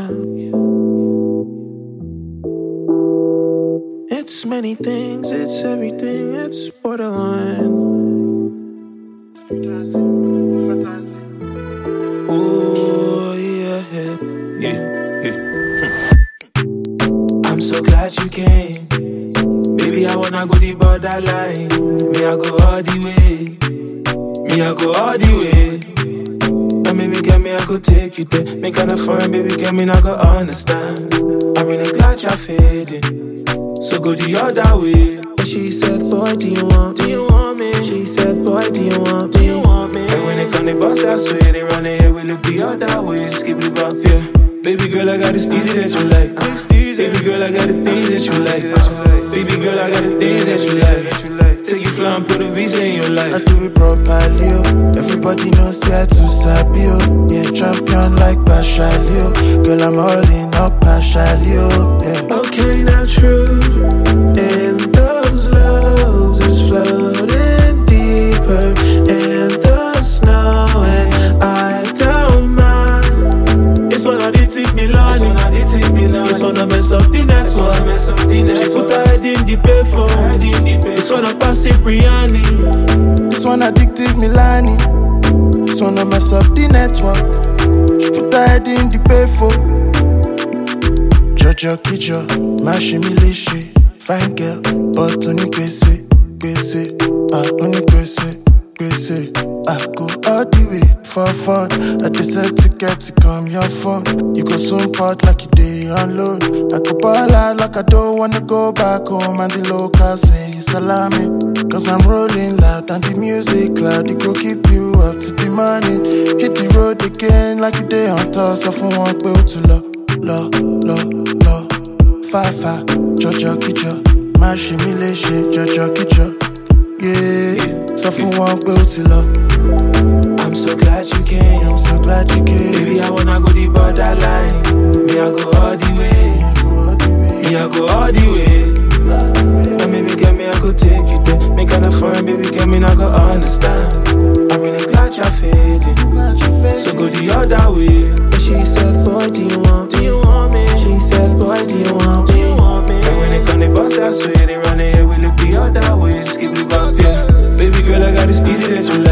It's many things, it's everything, it's borderline. Oh, yeah, yeah. I'm so glad you came. Baby, I wanna go the borderline. Me, I go all the way. Me, I go all the way. And maybe get me, I go take you there. Make kind of fun, baby, get me, I go understand. I'm really glad you're fading. So go the other way. And she said, boy, do you want me? She said, boy, do you want me? And when they come, they bust that way. They run the air, we look the other way. Skip it back, yeah. Baby girl, I got the steezy that you like. Baby girl, I got the things that you like. Baby girl, I got the things that you like. Take you fly and put a visa in your life. I do it properly, oh. Everybody knows how to sabi, oh. Yeah, champion like Bashalio. Girl, I'm all in up partially, oh. Yeah. Okay, not true. And those loves is floating deeper in the snow, and I don't mind. It's one of the tip Milan. It's one of mess up the network. She put her head in the payphone. It's one of passive Brianni. This one addictive Milani. This one mess up the network. She put her head in the payphone. Jojo Kijo, Mashimi Lishi. Fine girl, but only Kwese. Only Kwese. I go all the way for fun. I decide to get to come your phone. You go soon part like you day on loan. I go ball out like I don't wanna go back home. And the locals say it's salami. Cause I'm rolling loud and the music loud. It go keep you up to the morning. Hit the road again like you day on toss. I for one go to low. Fa, Jojo Kijo. Mashimi Leshe, Jojo Kijo. Yeah, so for one go to low. I'm so glad you came. Baby, I wanna go the borderline. Me, I go all the way. Me, I go all the way. And maybe get me, I go take you there. Make kind of fun, baby, get me, I go understand. I'm really glad you're fading. So go the other way. But she said, boy, do you want me? She said, boy, do you want me? And when they come, they bust that way. They run the air, we look the other way. Just give it back, yeah. Baby girl, I got the steezy that you like.